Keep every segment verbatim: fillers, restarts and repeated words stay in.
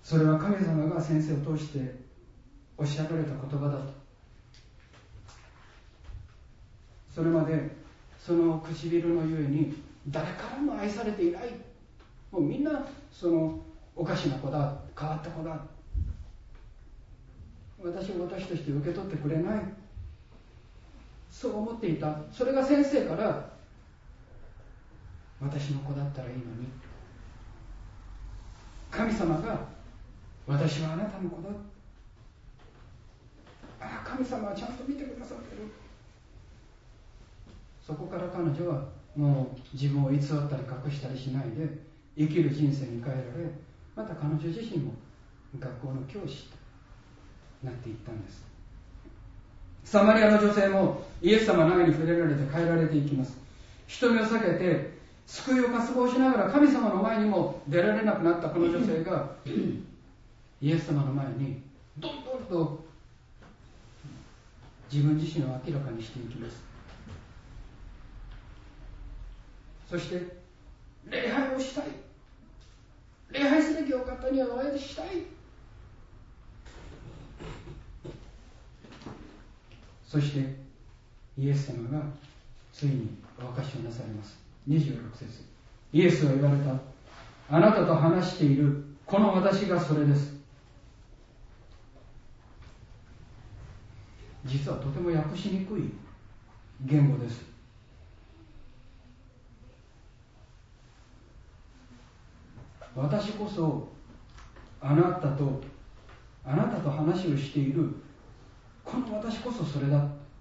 それは神様が先生を通しておっしゃられた言葉だと。それまでその唇のゆえに誰からも愛されていない、もうみんなそのおかしな子だ、変わった子だ、私を私として受け取ってくれない、そう思っていた。それが先生から私の子だったらいいのに、神様が私はあなたの子だ、ああ神様はちゃんと見てくださってる。そこから彼女はもう自分を偽ったり隠したりしないで生きる人生に変えられ、また彼女自身も学校の教師となっていったんです。サマリアの女性もイエス様の愛に触れられて変えられていきます。瞳を避けて救いを渇望しながら神様の前にも出られなくなったこの女性がイエス様の前にどんどんと自分自身を明らかにしていきます。そして礼拝をしたい、礼拝すべきお方にはお会いしたい、そしてイエス様がついにお明かしをなされます。にじゅうろく節、イエスは言われた。あなたと話しているこの私がそれです。実はとても訳しにくい言語です。私こそあなたとあなたと話をしているこの私こそそれだ。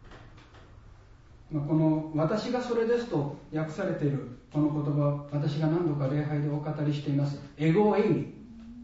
まあ、この私がそれですと訳されているこの言葉、私が何度か礼拝でお語りしていますエゴエイミ。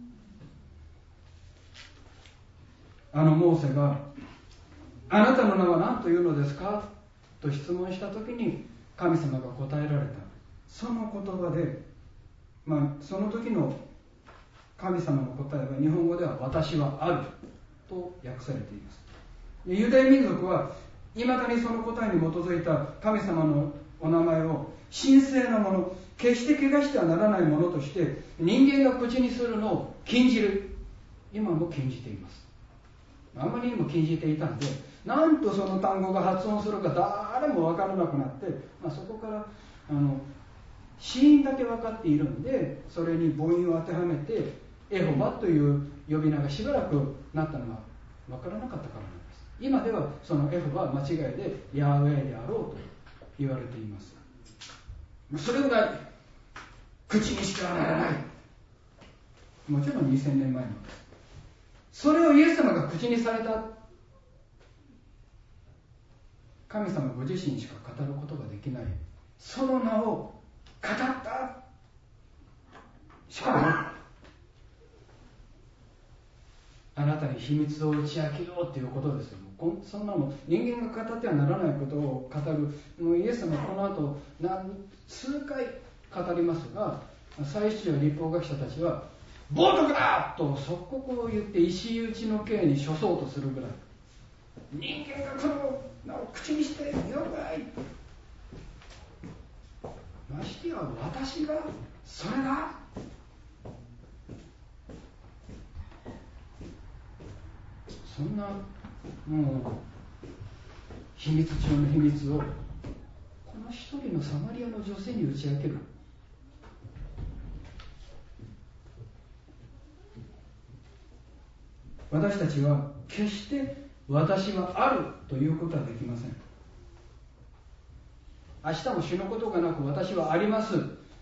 あのモーセがあなたの名は何というのですかと質問したときに神様が答えられたその言葉で、まあ、その時の神様の答えは日本語では私はあると訳されています。ユダヤ民族はいまだにその答えに基づいた神様のお名前を神聖なもの、決して汚してはならないものとして人間が口にするのを禁じる。今も禁じています。あまりにも禁じていたんで、なんとその単語が発音するか誰も分からなくなって、まあ、そこからあの子音だけ分かっているんで、それに母音を当てはめてエホバという呼び名がしばらくなったのが分からなかったからなんです。今ではそのエホバは間違いでヤーウェイであろうと言われています。それぐらい口にしてはならない。もちろんにせんねんまえのそれをイエス様が口にされた。神様ご自身しか語ることができないその名を語った。しかもあなたに秘密を打ち明けようということですよ。そんなの人間が語ってはならないことを語る。もうイエス様はこの後何数回語りますが、祭司長立法学者たちは冒涜だと即刻を言って石打ちの刑に処そうとするぐらい、人間がこの名を口にしてよくない、ましてや私がそれだ。そんなもう秘密中の秘密をこの一人のサマリアの女性に打ち明ける。私たちは決して私はあるということはできません。明日も死ぬことがなく私はあります、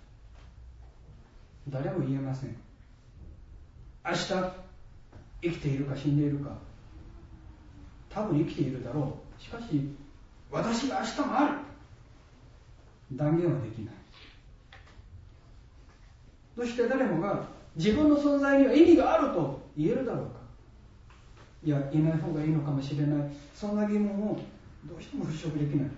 誰も言えません。明日生きているか死んでいるか、多分生きているだろう。しかし私が明日もある断言はできない。そして誰もが自分の存在には意味があると言えるだろうか。いや、いない方がいいのかもしれない、そんな疑問をどうしても払拭できない。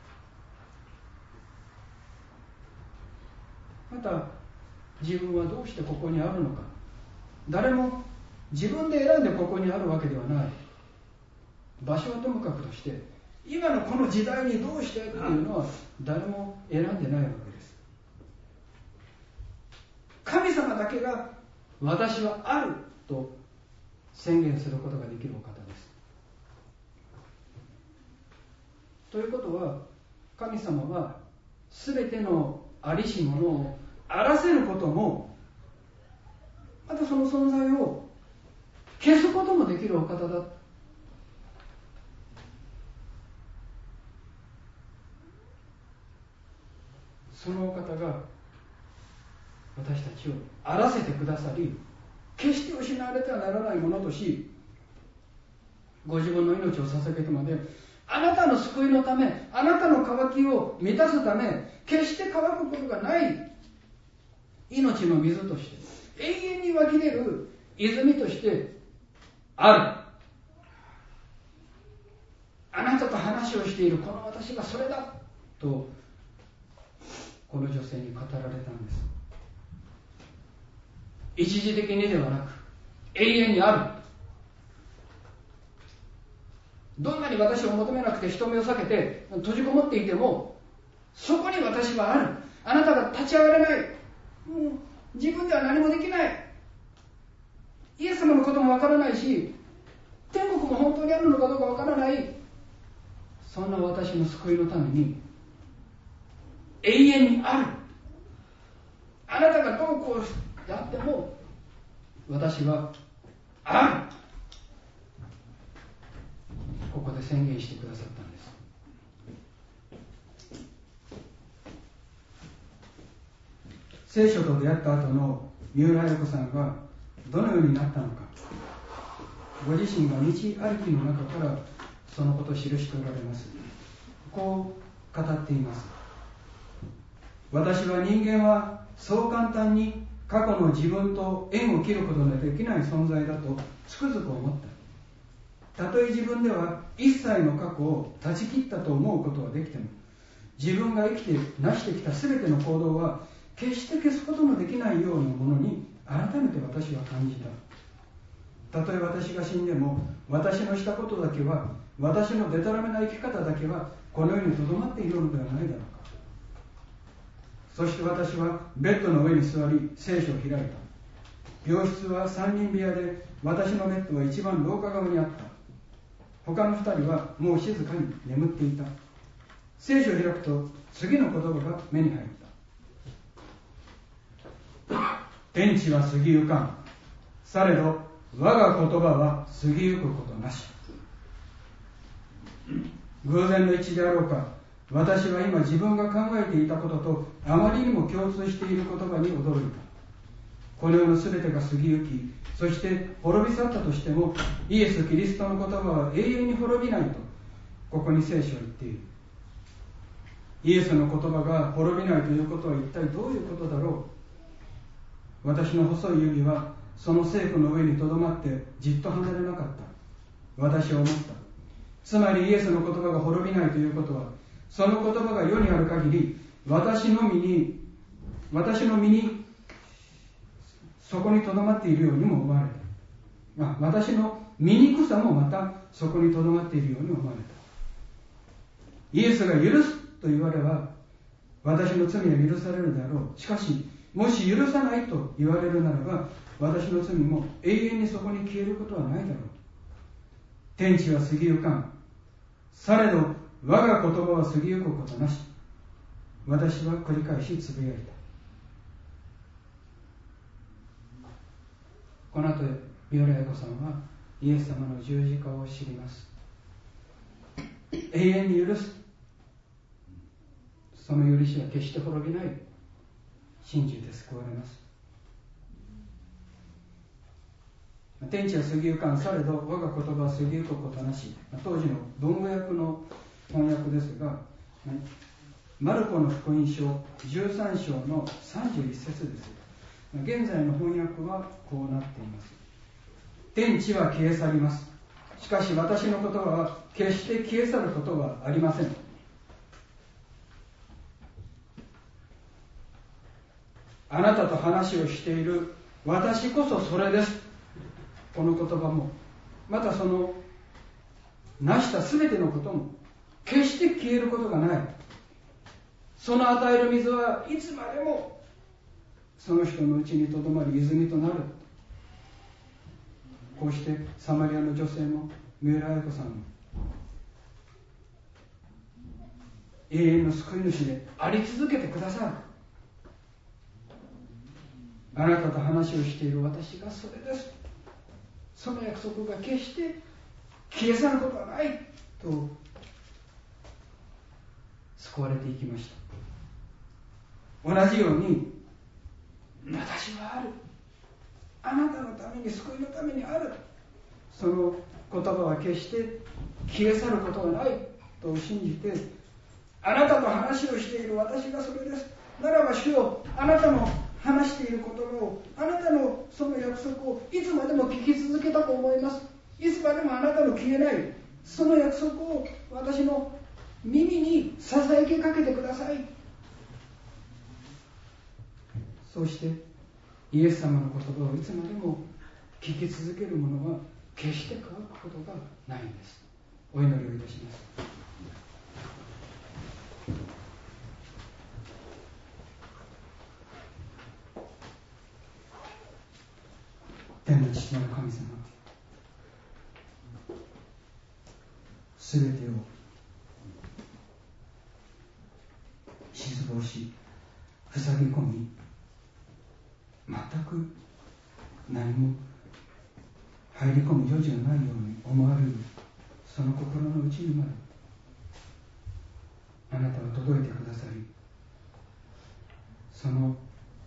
また自分はどうしてここにあるのか、誰も自分で選んでここにあるわけではない。場所はともかくとして今のこの時代にどうしてっていうのは誰も選んでないわけです。神様だけが私はあると宣言することができるお方です。ということは、神様はすべてのありしものをあらせることも、またその存在を消すこともできるお方だ。そのお方が私たちをあらせてくださり、決して失われてはならないものとし、ご自分の命を捧げてまで、あなたの救いのため、あなたの渇きを満たすため、決して乾くことがない命の水として、永遠に湧き出る泉としてある。あなたと話をしているこの私がそれだと、この女性に語られたんです。一時的にではなく、永遠にある。どんなに私を求めなくて人目を避けて閉じこもっていても、そこに私はある。あなたが立ち上がれない。もう自分では何もできない。イエス様のこともわからないし、天国も本当にあるのかどうかわからない。そんな私の救いのために永遠にある。あなたがどうこうやっても私はある。ここで宣言してくださったんです。聖書と出会った後の三浦綾子さんがどのようになったのか、ご自身が道歩きの中からそのことを記しておられます。こう語っています。私は人間はそう簡単に過去の自分と縁を切ることのできない存在だとつくづく思った。たとえ自分では一切の過去を断ち切ったと思うことはできても、自分が生きて成してきた全ての行動は決して消すことのできないようなものに改めて私は感じた。たとえ私が死んでも、私のしたことだけは、私のデタラメな生き方だけはこの世にとどまっているのではないだろうか。そして私はベッドの上に座り聖書を開いた。病室は三人部屋で、私のベッドは一番廊下側にあった。他の二人はもう静かに眠っていた。聖書を開くと次の言葉が目に入った。天地は過ぎゆかん。されど我が言葉は過ぎゆくことなし。偶然の一致であろうか、私は今自分が考えていたこととあまりにも共通している言葉に驚いた。この世のすべてが過ぎゆき、そして滅び去ったとしても、イエス・キリストの言葉は永遠に滅びないと、ここに聖書は言っている。イエスの言葉が滅びないということは一体どういうことだろう。私の細い指はその聖句の上にとどまってじっと離れなかった。私は思った。つまりイエスの言葉が滅びないということは、その言葉が世にある限り、私の身に、私の身にそこにとどまっているようにも思われた。まあ、私の醜さもまたそこにとどまっているように思われた。イエスが許すと言われば、私の罪は許されるであろう。しかし、もし許さないと言われるならば、私の罪も永遠にそこに消えることはないだろう。天地は過ぎゆかん。されど我が言葉は過ぎゆくことなし。私は繰り返しつぶやいた。この後、三浦綾子さんはイエス様の十字架を知ります。永遠に許す。その許しは決して滅びない。信じて救われます。天地は過ぎゆかん。されど我が言葉は過ぎゆくことなし。当時の文語訳の翻訳ですが、マルコの福音書じゅうさん章のさんじゅういち節です。現在の翻訳はこうなっています。天地は消え去ります。しかし私の言葉は決して消え去ることはありません。あなたと話をしている私こそそれです。この言葉も、またその成したすべてのことも決して消えることがない。その与える水はいつまでもその人のうちにとどまり泉となる。 こうしてサマリアの女性も三浦綾子さんも永遠の救い主であり続けてくださる。あなたと話をしている私がそれです、その約束が決して消え去ることはないと救われていきました。同じように私はある、あなたのために、救いのためにある、その言葉は決して消え去ることはないと信じて、あなたと話をしている私がそれです、ならば主よ、あなたの話している言葉を、あなたのその約束をいつまでも聞き続けたと思います。いつまでもあなたの消えないその約束を私の耳にささやきかけてください。そうしてイエス様の言葉をいつまでも聞き続ける者は決して乾くことがないんです。お祈りをいたします。天の父なる神様、すべてを失望し塞ぎ込み、全く何も入り込む余地がないように思われるその心の内にまであなたは届いてくださり、その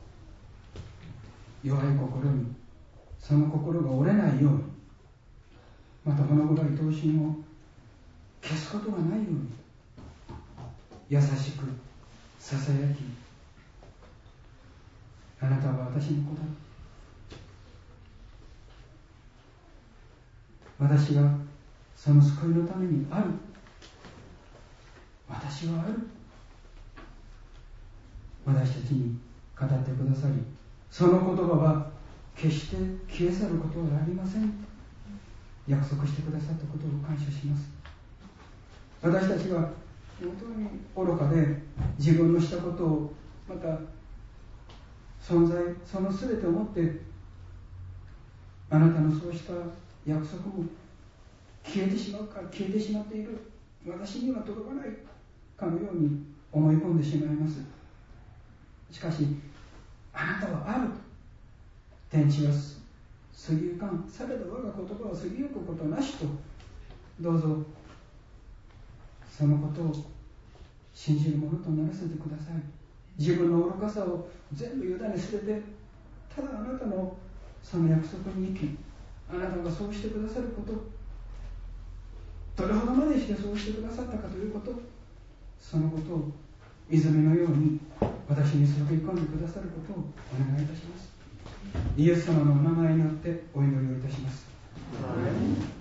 弱い心にその心が折れないように、またほの暗い闘心を消すことがないように優しくささやき、あなたは私の子だ、私がその救いのためにある、私はある、私たちに語ってくださり、その言葉は決して消え去ることはありません。約束してくださったことを感謝します。私たちが本当に愚かで自分のしたことを、また存在その全てをもってあなたのそうした約束も消えてしまうか消えてしまっている、私には届かないかのように思い込んでしまいます。しかしあなたはある、天地は過ぎゆかん、されど我が言葉は過ぎゆくことなしと、どうぞそのことを信じるものとならせてください。自分の愚かさを全部委ね捨てて、ただあなたのその約束に生き、あなたがそうしてくださること、どれほどまでしてそうしてくださったかということ、そのことを泉のように私に注ぎ込んでくださることをお願いいたします。イエス様のお名前によってお祈りをいたします。